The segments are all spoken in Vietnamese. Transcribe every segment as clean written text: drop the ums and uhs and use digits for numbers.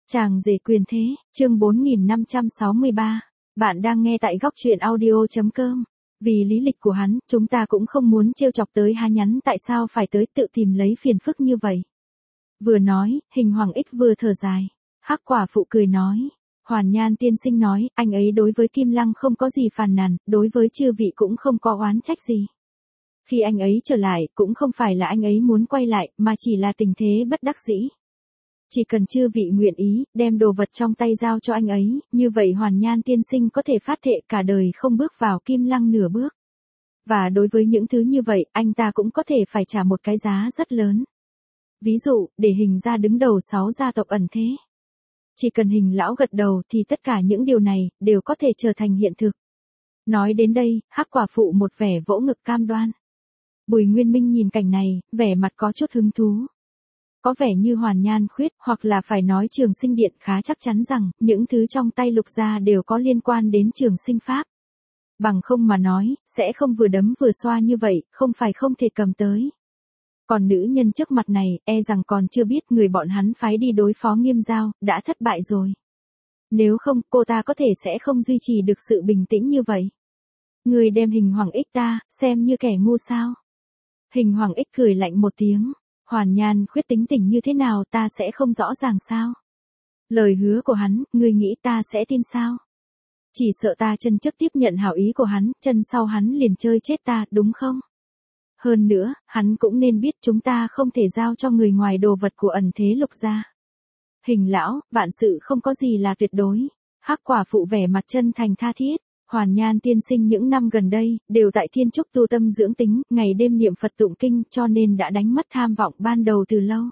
Chàng rể quyền thế, chương 4563. Bạn đang nghe tại góc truyện audio.com. Vì lý lịch của hắn, chúng ta cũng không muốn trêu chọc tới há nhắn tại sao phải tới tự tìm lấy phiền phức như vậy. Vừa nói, Hình Hoàng Ích vừa thở dài. Hắc quả phụ cười nói. Hoàn Nhan tiên sinh nói, anh ấy đối với Kim Lăng không có gì phàn nàn, đối với chư vị cũng không có oán trách gì. Khi anh ấy trở lại, cũng không phải là anh ấy muốn quay lại, mà chỉ là tình thế bất đắc dĩ. Chỉ cần chư vị nguyện ý, đem đồ vật trong tay giao cho anh ấy, như vậy Hoàn Nhan tiên sinh có thể phát thệ cả đời không bước vào Kim Lăng nửa bước. Và đối với những thứ như vậy, anh ta cũng có thể phải trả một cái giá rất lớn. Ví dụ, để Hình gia đứng đầu 6 gia tộc ẩn thế. Chỉ cần Hình lão gật đầu thì tất cả những điều này, đều có thể trở thành hiện thực. Nói đến đây, Hắc quả phụ một vẻ vỗ ngực cam đoan. Bùi Nguyên Minh nhìn cảnh này, vẻ mặt có chút hứng thú. Có vẻ như Hoàn Nhan khuyết, hoặc là phải nói Trường Sinh Điện khá chắc chắn rằng, những thứ trong tay Lục gia đều có liên quan đến Trường Sinh Pháp. Bằng không mà nói, sẽ không vừa đấm vừa xoa như vậy, không phải không thể cầm tới. Còn nữ nhân trước mặt này, e rằng còn chưa biết người bọn hắn phái đi đối phó Nghiêm Giao, đã thất bại rồi. Nếu không, cô ta có thể sẽ không duy trì được sự bình tĩnh như vậy. Người đem Hình Hoàng Ích ta, xem như kẻ ngu sao. Hình Hoàng Ích cười lạnh một tiếng. Hoàn Nhan khuyết tính tình như thế nào ta sẽ không rõ ràng sao? Lời hứa của hắn, ngươi nghĩ ta sẽ tin sao? Chỉ sợ ta chân trước tiếp nhận hảo ý của hắn, chân sau hắn liền chơi chết ta, đúng không? Hơn nữa, hắn cũng nên biết chúng ta không thể giao cho người ngoài đồ vật của ẩn thế Lục gia. Hình lão, vạn sự không có gì là tuyệt đối. Hắc quả phụ vẻ mặt chân thành tha thiết. Hoàn Nhan tiên sinh những năm gần đây, đều tại Thiên Trúc tu tâm dưỡng tính, ngày đêm niệm Phật tụng kinh, cho nên đã đánh mất tham vọng ban đầu từ lâu.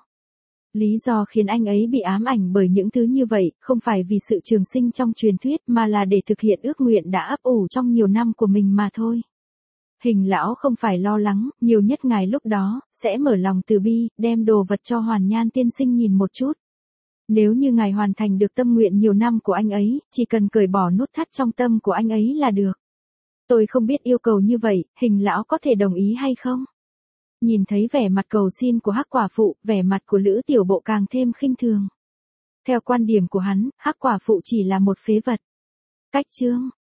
Lý do khiến anh ấy bị ám ảnh bởi những thứ như vậy, không phải vì sự trường sinh trong truyền thuyết, mà là để thực hiện ước nguyện đã ấp ủ trong nhiều năm của mình mà thôi. Hình lão không phải lo lắng, nhiều nhất ngài lúc đó, sẽ mở lòng từ bi, đem đồ vật cho Hoàn Nhan tiên sinh nhìn một chút. Nếu như ngài hoàn thành được tâm nguyện nhiều năm của anh ấy, chỉ cần cởi bỏ nút thắt trong tâm của anh ấy là được. Tôi không biết yêu cầu như vậy, Hình lão có thể đồng ý hay không? Nhìn thấy vẻ mặt cầu xin của Hắc quả phụ, vẻ mặt của Lữ Tiểu Bộ càng thêm khinh thường. Theo quan điểm của hắn, Hắc quả phụ chỉ là một phế vật. Cách chương,